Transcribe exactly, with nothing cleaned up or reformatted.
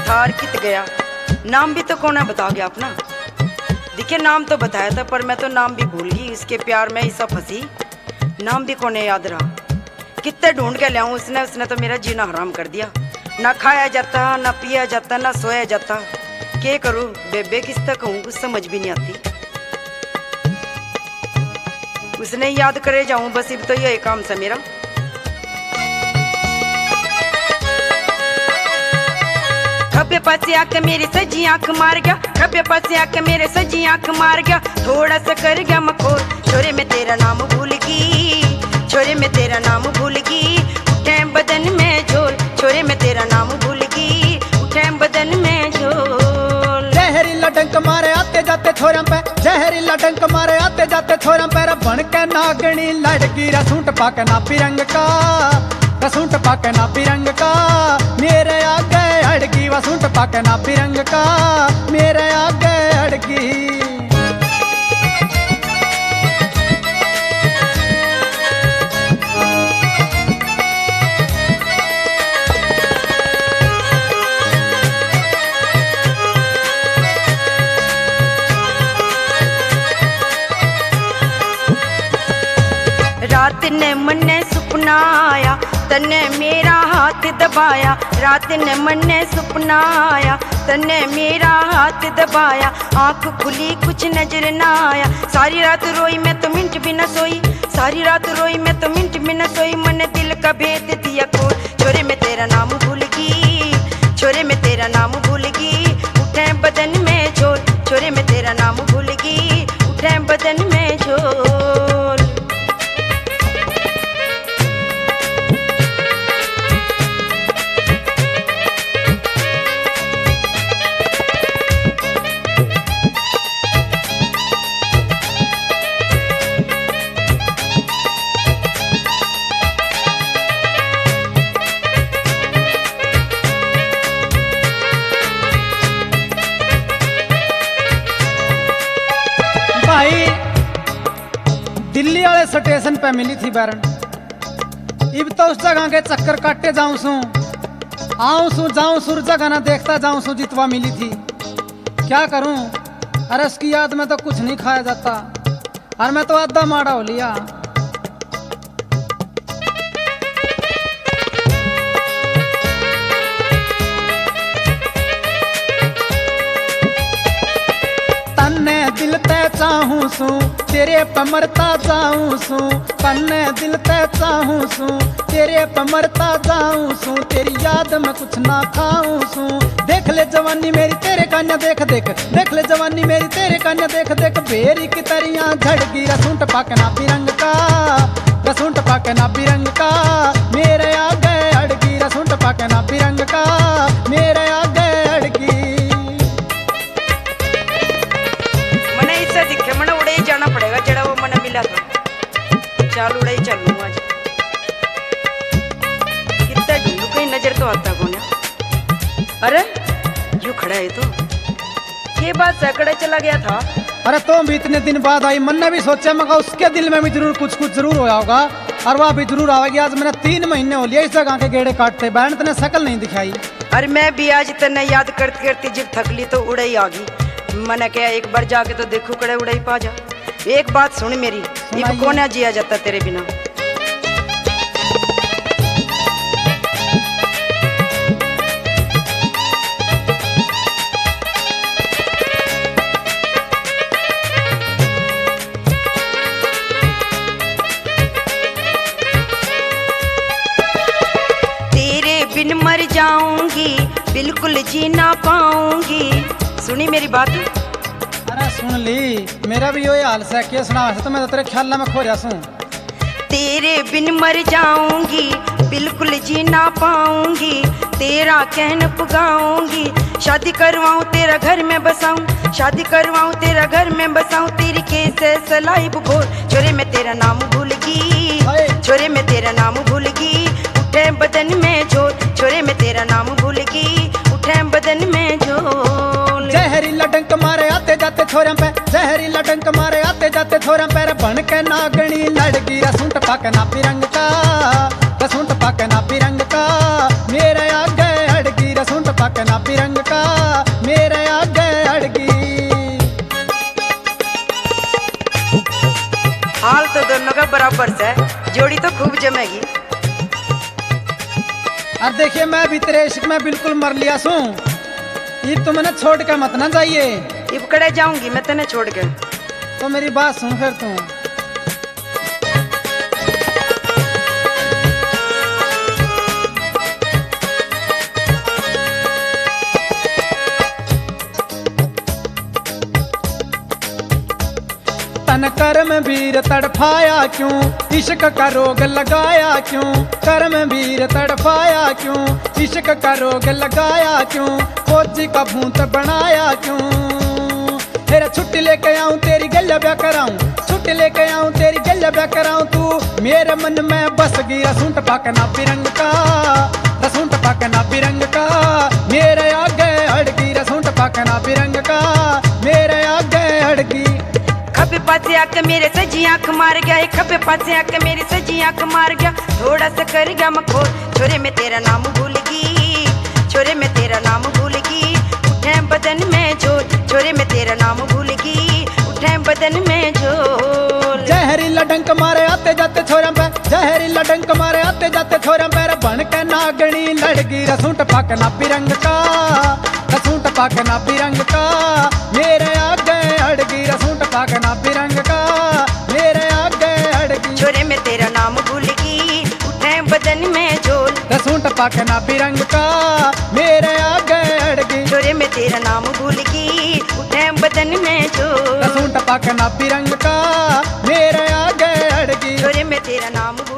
था और कित गया। नाम भी तो कौन है बता गया अपना। देखिए नाम तो बताया था पर मैं तो नाम भी भूल गई। इसके प्यार में ऐसा फंसी, नाम भी कौन है याद रहा। कितने ढूंढ के लाऊं उसने उसने तो मेरा जीना हराम कर दिया। ना खाया जाता, ना पिया जाता, ना सोया जाता। क्या करूं बेबे, किस तक कहूं, कुछ समझ भी नहीं आती। उसने याद करे जाऊं बस, अब तो यही काम था मेरा। खब्बे पासे आके मेरी सजी आंख मार गया, खब्बे पासे आके मेरे सजी आंख मार गया। थोड़ा सा कर गया मखौल, छोरे मैं तेरा नाम भूल गई, छोरे मैं तेरा नाम भूल गई। उठे बदन में झोल, छोरे मैं तेरा नाम भूल गई, उठे बदन में झोल। जहरीला डंक मारे आते जाते छोरम पे, जहरीला डंक मारे आते जाते छोरम पे। बन के नागणी लड़की रसूट पाके ना पिरंग का, रसूट पाके ना पिरंग का। मेरे आगे अड़गी वसूट पाके ना पिरंग का, मेरे आगे अड़गी। रात ने मन्ने सुपना आया, तन्ने मेरा हाथ दबाया। रात ने मन्ने सुपना आया, तन्ने मेरा हाथ दबाया। आंख खुली कुछ नजर ना आया, सारी रात रोई मैं तो मिनट भी न सोई, सारी रात रोई मैं तो मिनट भी न सोई। मन दिल का भेद दिया खोल, छोरे मैं तेरा नाम भूल गई, छोरे मैं तेरा नाम भूल गई। उठे बदन में झोल, छोरे मैं तेरा नाम भूल गई, उठे बदन में झोल। भाई दिल्ली वाले स्टेशन पे मिली थी बैरन, इब तो उस जगह के चक्कर काटे जाऊं सू, आऊं सू जाऊं सुर जगह ना देखता जाऊं सू जितवा मिली थी। क्या करूं, अरे उसकी याद में तो कुछ नहीं खाया जाता, और मैं तो आधा माड़ा हो लिया। तन्ने दिल ते चाहूं सू, तेरे पे मरता जाऊं सू। तन्ने दिल ते चाहूं सू, तेरे पे मरता जाऊं सू। तेरी याद में कुछ ना खाऊं सू। देख ले जवानी मेरी तेरे कान्या देख देख, देख ले जवानी मेरी तेरे कान्या देख देख। बेरी की तरियां झड़गी रसूट पाके ना पिरंग का, रसूट पाके ना पिरंग का। मेरे आगे अड़गी रसूट पाके ना पिरंग का, मेरे आगे अड़गी। मन उड़े ही जाना पड़ेगा, जड़ा वो मन मिला था। चाल उड़े ही चलूं आज, कितना ढूंढू कहीं नजर तो आता कौन है। अरे यू खड़ा है तो ये बात सैकड़े चला गया था। अरे तुम भी इतने दिन बाद आई, मन ने भी सोचा मगा उसके दिल में भी जरूर कुछ कुछ जरूर होया होगा, और वह भी जरूर आवेगी। आज मैंने तीन महीने हो लिया इस जगह के गेड़े काटते, बहन तने शकल नहीं दिखाई। अरे मैं भी आज तने याद करते करते जब थकली तो उड़े ही आ गई। मैंने कहा एक बार जाके तो देखो कड़े उड़े ही पा जा। एक बात सुन मेरी, ये कौन जिया जाता तेरे बिना। तेरे बिन मर जाऊंगी, बिल्कुल जी ना पाऊंगी। सुनी मेरी बात। अरे सुन ली, मेरा भी यही हाल से क्या सुना तो मैं तो तेरे ख्याल में खो रहा हूँ। तेरे बिन मर जाऊंगी, बिल्कुल जी ना पाऊंगी। तेरा कहन पुगाऊंगी, शादी करवाऊं तेरा घर में बसाऊं, शादी करवाऊं तेरा घर में बसाऊं। तेरी कैसे सलाई बुभोर, छोरे मैं तेरा नाम भूल गई, छोरे मैं तेरा नाम भूल गई। उठे बदन में झोल, छोरे मैं तेरा नाम भूल गई, उठे बदन में झोल। जहरीला डंक मारे आते जाते छोरम पे, जहरीला डंक मारे आते जाते छोरम पे। बन के नागणी लड़गी रसूट पाके ना पिरंग का, रसूट पाके ना पिरंग का। मेरे आगे अड़गी रसूट पाके ना पिरंग हाल तो दोनों का बराबर से, जोड़ी तो खूब जमेगी। अब देखिए मैं भी तेरे इश्क में बिल्कुल मर लिया सू, ये तुमने छोड़ के मत ना जाइए। इब कड़े जाऊंगी मैं तेने छोड़ के। तो मेरी बात सुन फिर तू। तन कर्म वीर तड़फाया क्यों, इश्क का रोग लगाया क्यों, कर्म वीर तड़फाया क्यों, इश्क का रोग लगाया क्यों, फौजी का भूत बनाया क्यों। तेरा छुट्टी लेके आऊं तेरी गल्ला ब्या कराऊं, छुट्टी लेके आऊं तेरी गल्ला ब्या कराऊं, तू मेरे मन में बस गई रसूट पाकना बिरंग का, रसूट पाकना बिरंग का, मेरे आगे अड़गी रसूट पाकना बिरंग का, मेरे आगे अड़गी। खबे पासे आके मेरे सजी आंख मार गया, खबे पासे आके मेरी सजी आंख मार गया, थोड़ा सा कर गया मखोर, छोरे में तेरा नाम भूल गई, छोरे में तेरा नाम भूल गई, उठे बदन में झोल, छोरे में तेरा नाम भूल गई, उठे बदन में झोल। जहरीला डंक मारे आते जाते छोरा पे, जहरीला डंक मारे आते जाते छोरा पे, बन के नागणी लड़गी रसूट पाकना बिरंग का, रसूट पाकना बिरंग का, मेरे आगे अड़गी रसूट पाकना बिरंग का, मेरे आगे अड़गी। छोरे में तेरा नाम भूल गई, उठे बदन में झोल, रसूट पाकना बिरंग का, मेरे आगे अड़गी। छोरे में तेरा नाम भूल गई, उठे बदन में झोल, रसूट पाकना बिरंग का, मेरे आगे अड़गी। छोरे में तेरा नाम